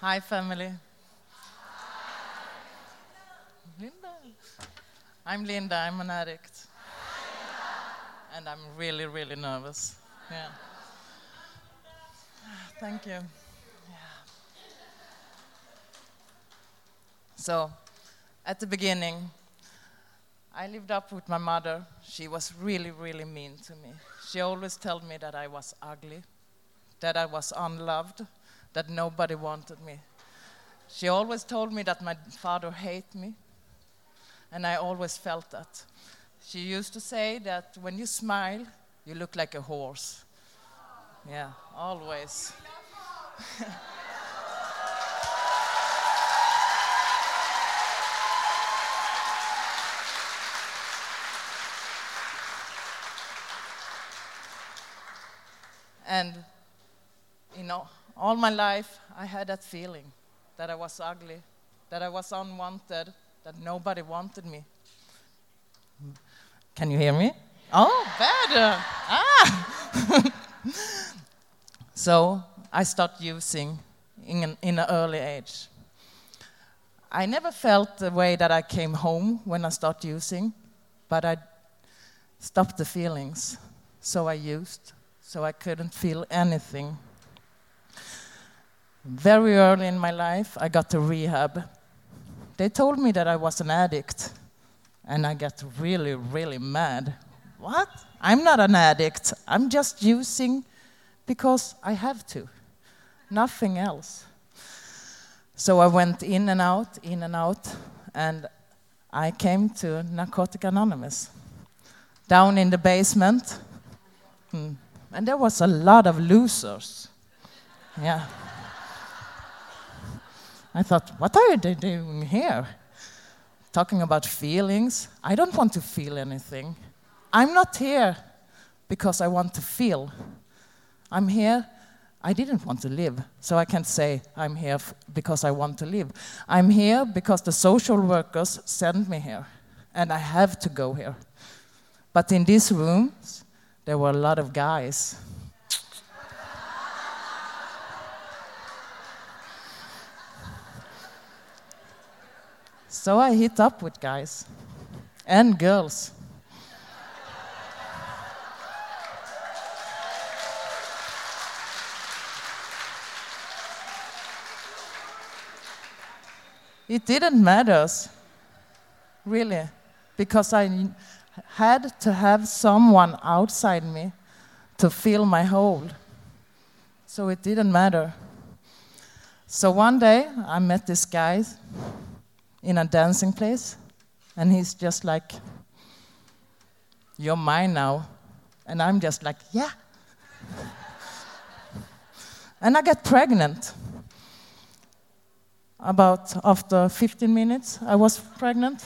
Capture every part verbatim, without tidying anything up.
Hi, family. Linda. I'm Linda. I'm an addict. And I'm really, really nervous. Yeah. Thank you. Yeah. So, at the beginning, I lived up with my mother. She was really, really mean to me. She always told me that I was ugly, that I was unloved, that nobody wanted me. She always told me that my father hated me, and I always felt that. She used to say that when you smile, you look like a horse. Yeah, always. And, you know, all my life I had that feeling that I was ugly, that I was unwanted, that nobody wanted me. Can you hear me? Oh, better. Ah. So I started using in an, in an early age. I never felt the way that I came home when I started using, but I stopped the feelings. So I used, so I couldn't feel anything. Very early in my life, I got to rehab. They told me that I was an addict, and I got really, really mad. What? I'm not an addict. I'm just using because I have to. Nothing else. So I went in and out, in and out, and I came to Narcotics Anonymous. Down in the basement, and there was a lot of losers. Yeah. I thought, what are they doing here? Talking about feelings. I don't want to feel anything. I'm not here because I want to feel. I'm here, I didn't want to live, so I can't say I'm here f- because I want to live. I'm here because the social workers sent me here, and I have to go here. But in these rooms, there were a lot of guys. So I hit up with guys and girls. It didn't matter, really, because I had to have someone outside me to fill my hole. So it didn't matter. So one day I met this guy in a dancing place, and he's just like, "You're mine now." And I'm just like, "Yeah." And I get pregnant. About after fifteen minutes, I was pregnant.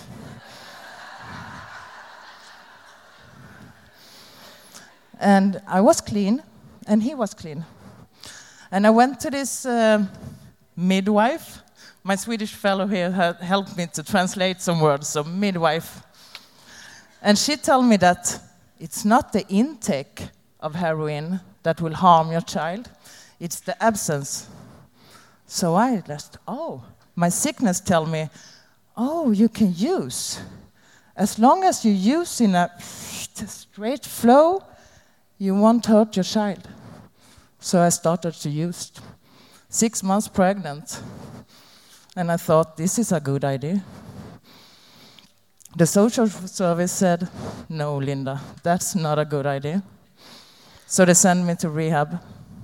And I was clean, and he was clean. And I went to this uh, midwife. My Swedish fellow here had helped me to translate some words, so midwife. And she told me that it's not the intake of heroin that will harm your child, it's the absence. So I just, oh, my sickness tell me, oh, you can use. As long as you use in a straight flow, you won't hurt your child. So I started to use. Six months pregnant. And I thought, this is a good idea. The social service said, no, Linda, that's not a good idea. So they sent me to rehab.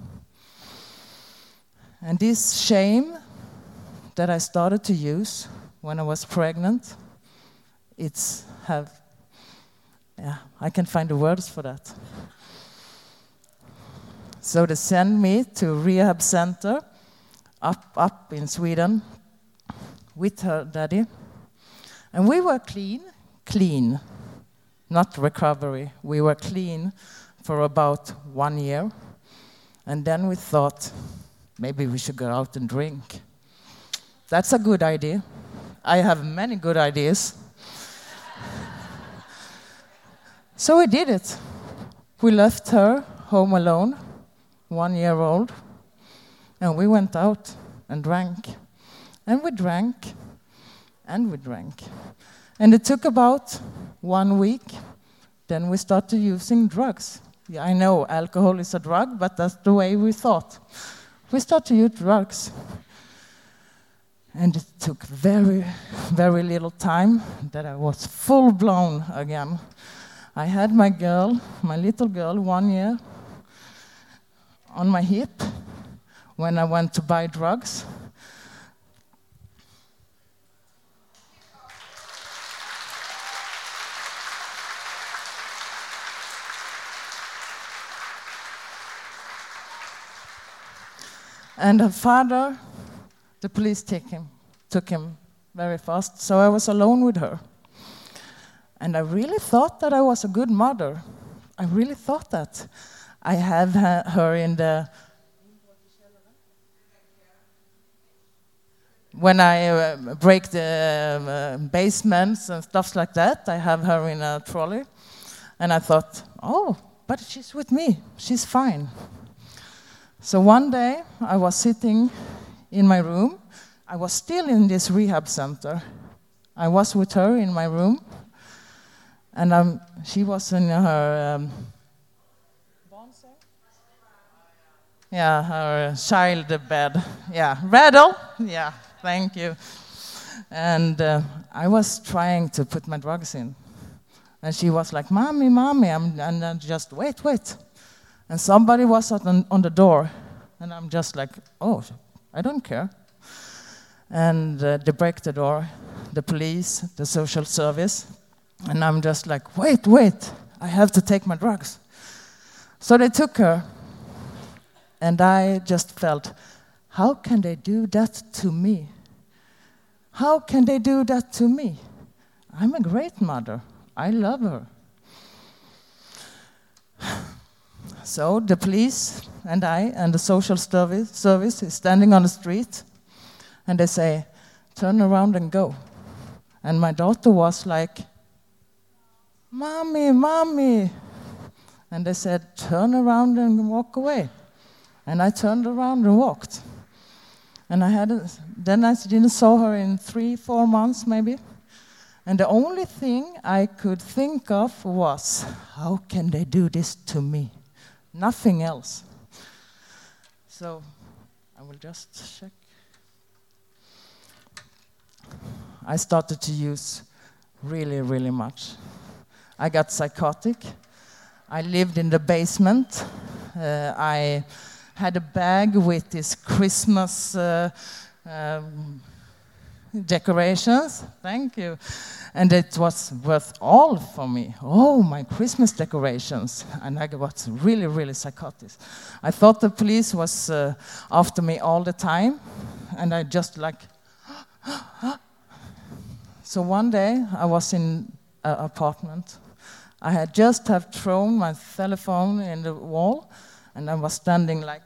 And this shame that I started to use when I was pregnant, it's have, yeah, I can't find the words for that. So they sent me to rehab center up, up in Sweden with her daddy. And we were clean, clean, not recovery. We were clean for about one year. And then we thought, maybe we should go out and drink. That's a good idea. I have many good ideas. So we did it. We left her home alone, one year old, and we went out. and drank. And we drank, and we drank. And it took about one week. Then we started using drugs. Yeah, I know alcohol is a drug, but that's the way we thought. We started to use drugs. And it took very, very little time that I was full-blown again. I had my girl, my little girl, one year, on my hip when I went to buy drugs. And her father, the police take him, took him very fast, so I was alone with her. And I really thought that I was a good mother. I really thought that. I have ha- her in the... When I uh, break the uh, basements and stuff like that, I have her in a trolley. And I thought, oh, but she's with me. She's fine. So one day, I was sitting in my room. I was still in this rehab center. I was with her in my room, and um, she was in her um, yeah, her child bed. Yeah, Rattle. Yeah, thank you. And uh, I was trying to put my drugs in, and she was like, "Mommy, mommy," I'm, and I just wait, wait. And somebody was on, on the door, and I'm just like, oh, I don't care. And uh, they break the door, the police, the social service, and I'm just like, wait, wait, I have to take my drugs. So they took her, and I just felt, how can they do that to me? How can they do that to me? I'm a great mother. I love her. So the police and I and the social service, service is standing on the street, and they say, turn around and go. And my daughter was like, Mommy, Mommy. And they said, turn around and walk away. And I turned around and walked. And I had a, then I didn't saw her in three, four months maybe. And the only thing I could think of was, how can they do this to me? Nothing else. So I will just check. I started to use really, really much. I got psychotic. I lived in the basement. Uh, I had a bag with this Christmas uh, um, decorations. Thank you. And it was worth all for me. Oh, my Christmas decorations. And I was really, really psychotic. I thought the police was uh, after me all the time. And I just like... So one day, I was in an apartment. I had just have thrown my telephone in the wall. And I was standing like...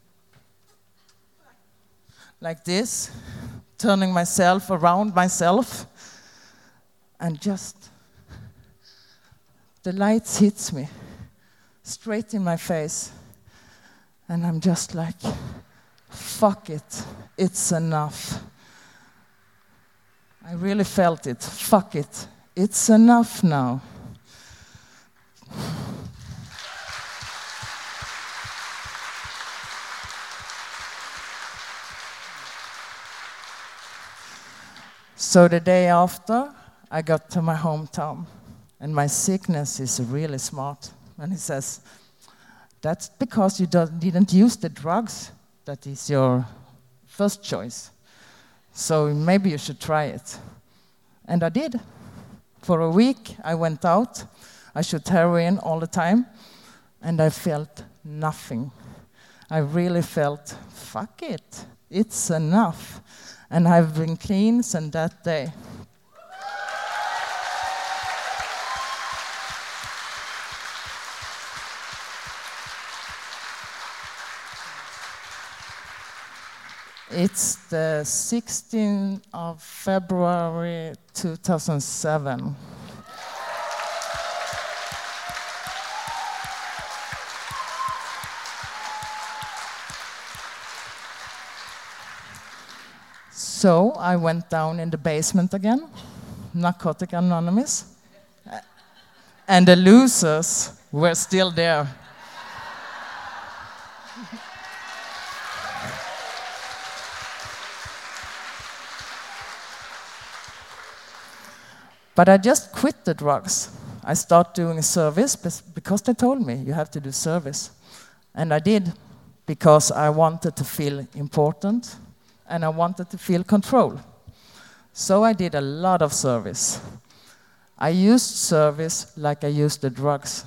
like this, turning myself around myself. And just, the lights hits me, straight in my face. And I'm just like, fuck it, it's enough. I really felt it, fuck it, it's enough now. So the day after, I got to my hometown, and my sickness is really smart. And he says, that's because you don't, didn't use the drugs. That is your first choice. So maybe you should try it. And I did. For a week, I went out. I shot heroin all the time, and I felt nothing. I really felt, fuck it, it's enough. And I've been clean since that day. It's the sixteenth of February two thousand seven. So I went down in the basement again, Narcotic Anonymous, and the losers were still there. But I just quit the drugs. I started doing service because they told me you have to do service. And I did, because I wanted to feel important and I wanted to feel control. So I did a lot of service. I used service like I used the drugs.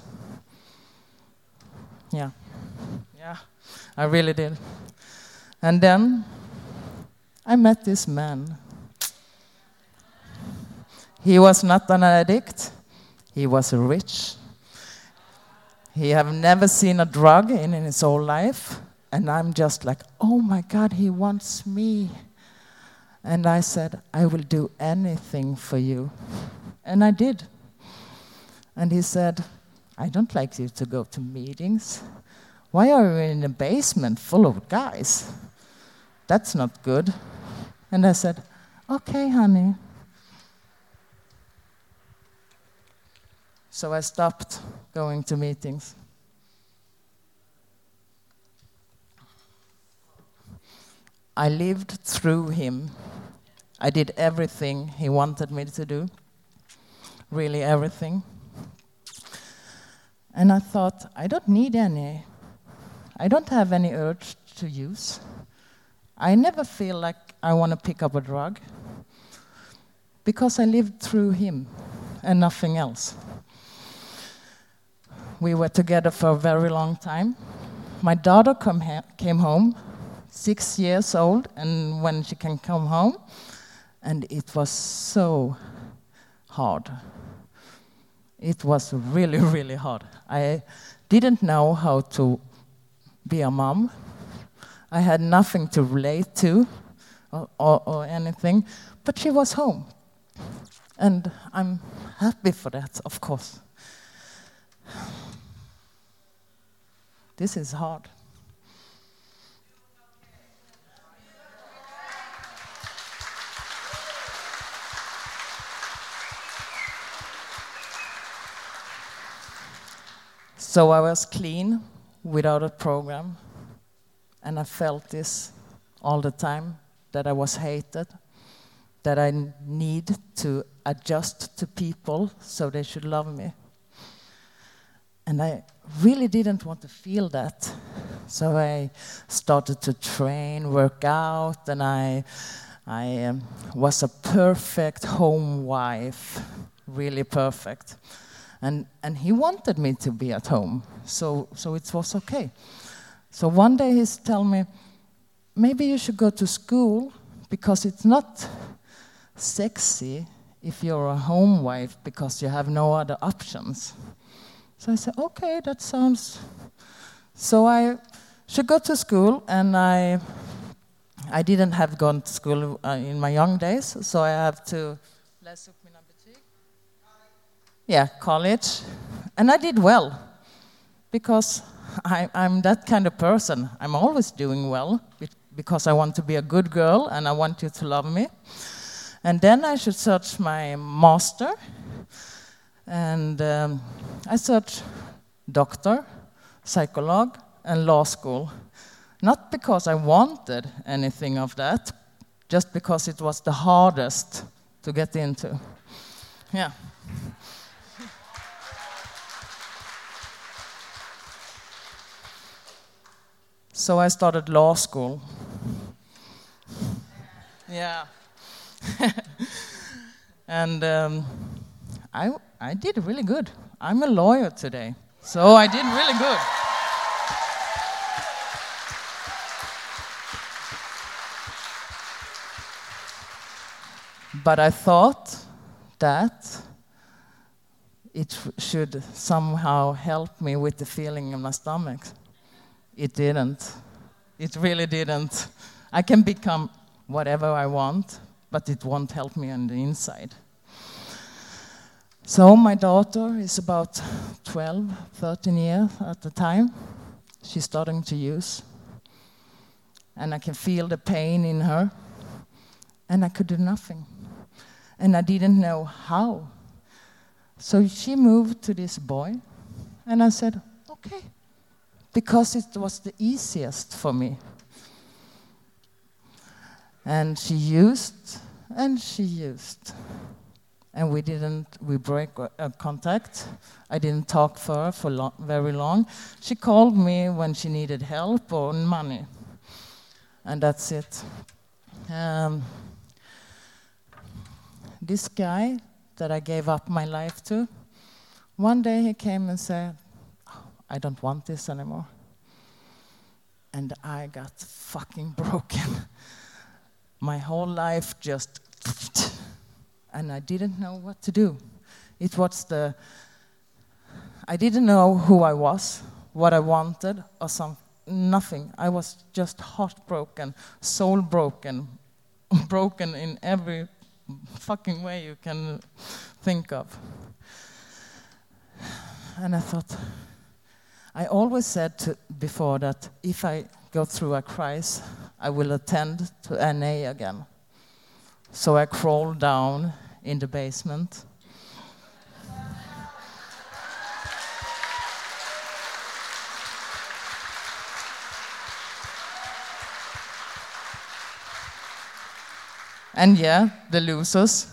Yeah, yeah, I really did. And then I met this man. He was not an addict. He was rich. He have never seen a drug in, in his whole life. And I'm just like, oh my God, he wants me. And I said, I will do anything for you. And I did. And he said, I don't like you to go to meetings. Why are you in a basement full of guys? That's not good. And I said, okay, honey. So I stopped going to meetings. I lived through him. I did everything he wanted me to do, really everything. And I thought, I don't need any. I don't have any urge to use. I never feel like I want to pick up a drug because I lived through him and nothing else. We were together for a very long time. My daughter come ha- came home, six years old, and when she can come home, and it was so hard. It was really, really hard. I didn't know how to be a mom. I had nothing to relate to or, or, or anything, but she was home. And I'm happy for that, of course. This is hard. So I was clean without a program, and I felt this all the time, that I was hated, that I need to adjust to people so they should love me. And I really didn't want to feel that. So I started to train, work out, and I, I um, was a perfect home wife, really perfect. And, and he wanted me to be at home, so, so it was okay. So one day he's telling me, maybe you should go to school because it's not sexy if you're a home wife because you have no other options. So I said, okay, that sounds... So I should go to school, and I I didn't have gone to school uh, in my young days, so I have to... Yeah, college. And I did well, because I, I'm that kind of person. I'm always doing well, because I want to be a good girl, and I want you to love me. And then I should search my master, and um, I searched doctor, psychologue, and law school. Not because I wanted anything of that, just because it was the hardest to get into. Yeah. So I started law school. Yeah. And um, I, I did really good. I'm a lawyer today, so I did really good. But I thought that it should somehow help me with the feeling in my stomach. It didn't. It really didn't. I can become whatever I want, but it won't help me on the inside. So my daughter is about twelve, thirteen years at the time. She's starting to use. And I can feel the pain in her. and I could do nothing. And I didn't know how. So she moved to this boy, and I said, okay, because it was the easiest for me. And she used, and she used. And we didn't, we broke uh, contact. I didn't talk to her for lo- very long. She called me when she needed help or money. And that's it. Um, this guy that I gave up my life to, one day he came and said, oh, I don't want this anymore. And I got fucking broken. My whole life just, and I didn't know what to do. It was the, I didn't know who I was, what I wanted, or some, nothing. I was just heartbroken, soul broken, broken in every fucking way you can think of. And I thought, I always said to, before that if I go through a crisis, I will attend to N A again. So I crawled down in the basement. And yeah, the losers.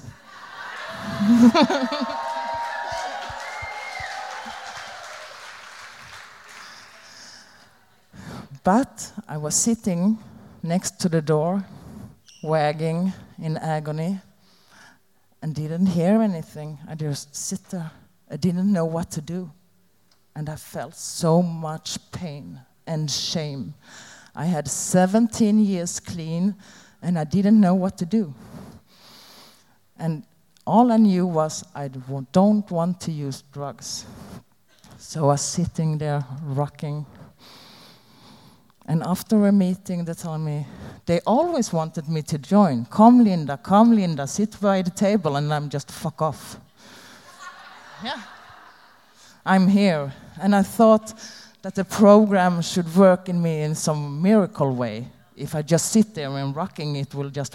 But I was sitting next to the door, wagging in agony, and didn't hear anything. I just sit there. I didn't know what to do. And I felt so much pain and shame. I had seventeen years clean, and I didn't know what to do. And all I knew was I don't want to use drugs. So I was sitting there rocking. And after a meeting, they told me, they always wanted me to join. Come, Linda, come, Linda, sit by the table, and I'm just, fuck off. Yeah. I'm here. And I thought that the program should work in me in some miracle way. If I just sit there and rocking, it will just...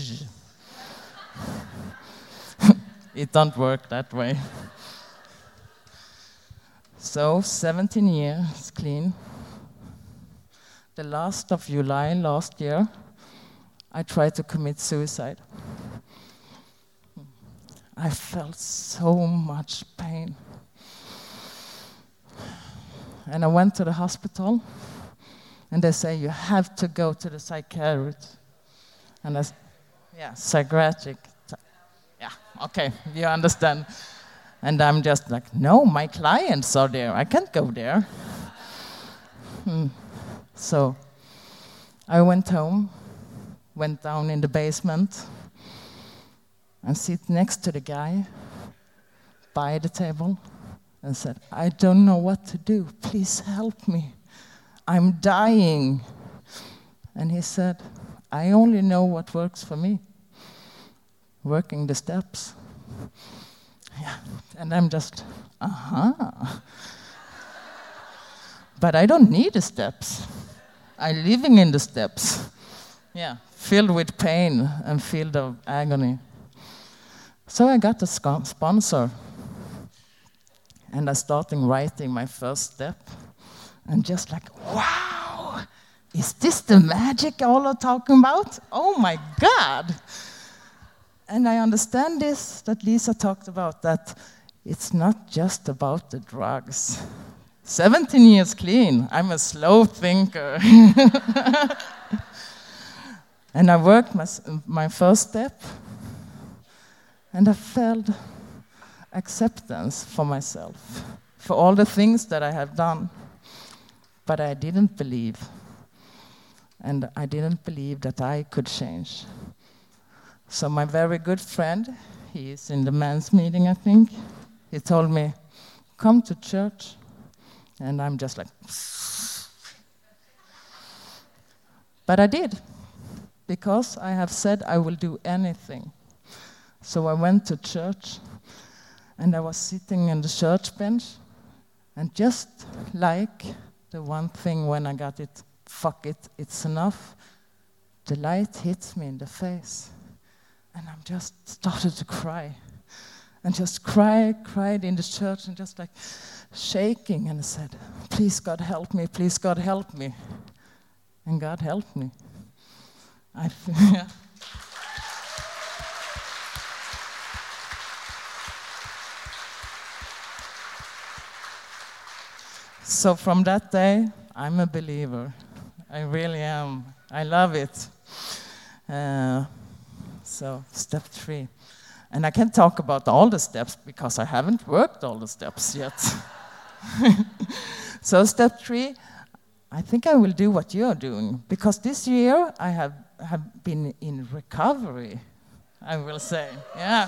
It don't work that way. So, seventeen years clean. The last of July last year, I tried to commit suicide. I felt so much pain. And I went to the hospital, and they say, you have to go to the psychiatrist. And I said, yeah, psychiatric. Yeah, okay, you understand. And I'm just like, no, my clients are there. I can't go there. Hmm. So I went home, went down in the basement, and sit next to the guy by the table and said, I don't know what to do. Please help me. I'm dying. And he said, I only know what works for me. Working the steps. Yeah. And I'm just, uh-huh. But I don't need the steps. I'm living in the steps. Yeah, filled with pain and filled of agony. So I got a sc- sponsor. And I started writing my first step. And just like, wow, is this the magic all are talking about? Oh my God. And I understand this, that Lisa talked about, that it's not just about the drugs. seventeen years clean, I'm a slow thinker. And I worked my, my first step, and I felt acceptance for myself, for all the things that I have done. But I didn't believe, and I didn't believe that I could change. So my very good friend, he is in the men's meeting, I think, he told me, come to church. And I'm just like, but I did, because I have said I will do anything. So I went to church, and I was sitting in the church bench, and just like the one thing when I got it, fuck it, it's enough, the light hits me in the face. And I just started to cry. And just cry, cried in the church and just like shaking. And I said, please God help me, please God help me. And God helped me. I yeah. So from that day, I'm a believer. I really am. I love it. Uh, so step three. And I can't talk about all the steps because I haven't worked all the steps yet. So step three, I think I will do what you're doing. Because this year I have, have been in recovery, I will say. Yeah.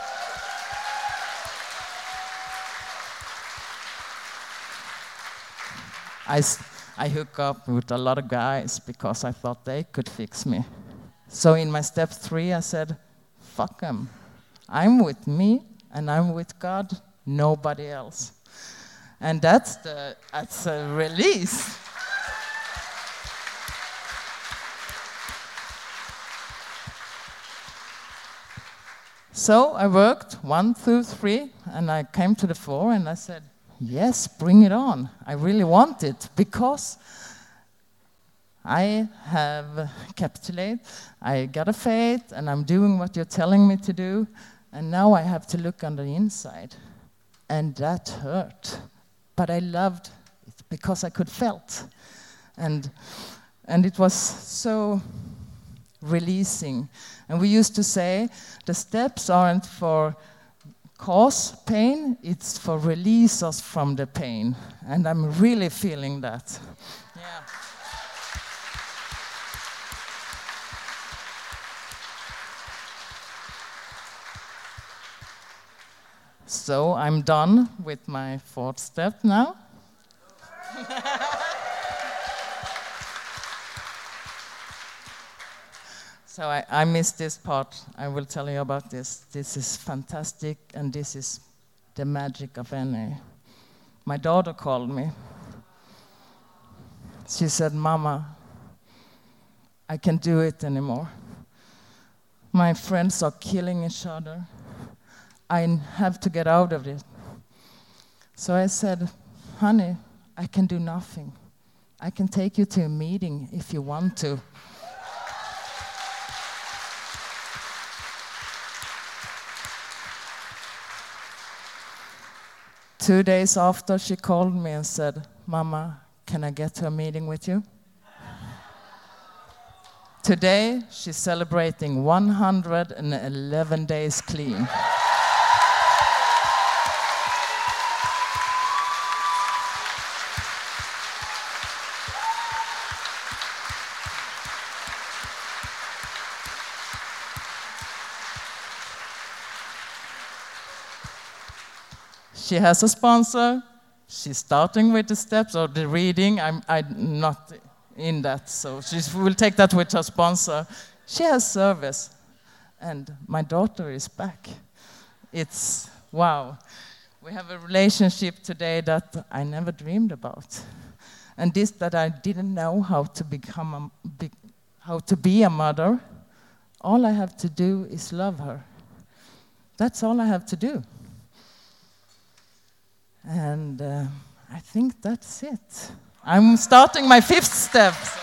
I, I hook up with a lot of guys because I thought they could fix me. So in my step three, I said, fuck them. I'm with me, and I'm with God, nobody else. And that's, the, that's a release. So I worked one, two, three, and I came to the four, and I said, yes, bring it on. I really want it, because I have capitulated, I got a faith, and I'm doing what you're telling me to do, and now I have to look on the inside. And that hurt. But I loved it because I could felt. And, and it was so releasing. And we used to say, the steps aren't for cause pain, it's for release us from the pain. And I'm really feeling that. Yeah. So I'm done with my fourth step now. So I, I missed this part. I will tell you about this. This is fantastic, and this is the magic of N A. My daughter called me. She said, Mama, I can't do it anymore. My friends are killing each other. I have to get out of it. So I said, honey, I can do nothing. I can take you to a meeting if you want to. Two days after, she called me and said, Mama, can I get to a meeting with you? Today, she's celebrating one hundred eleven days clean. She has a sponsor. She's starting with the steps or the reading. I'm, I'm not in that, so she will take that with her sponsor. She has service, and my daughter is back. It's, wow. We have a relationship today that I never dreamed about. And this that I didn't know how to become a, be, how to be a mother. All I have to do is love her. That's all I have to do. And uh, I think that's it. I'm starting my fifth step.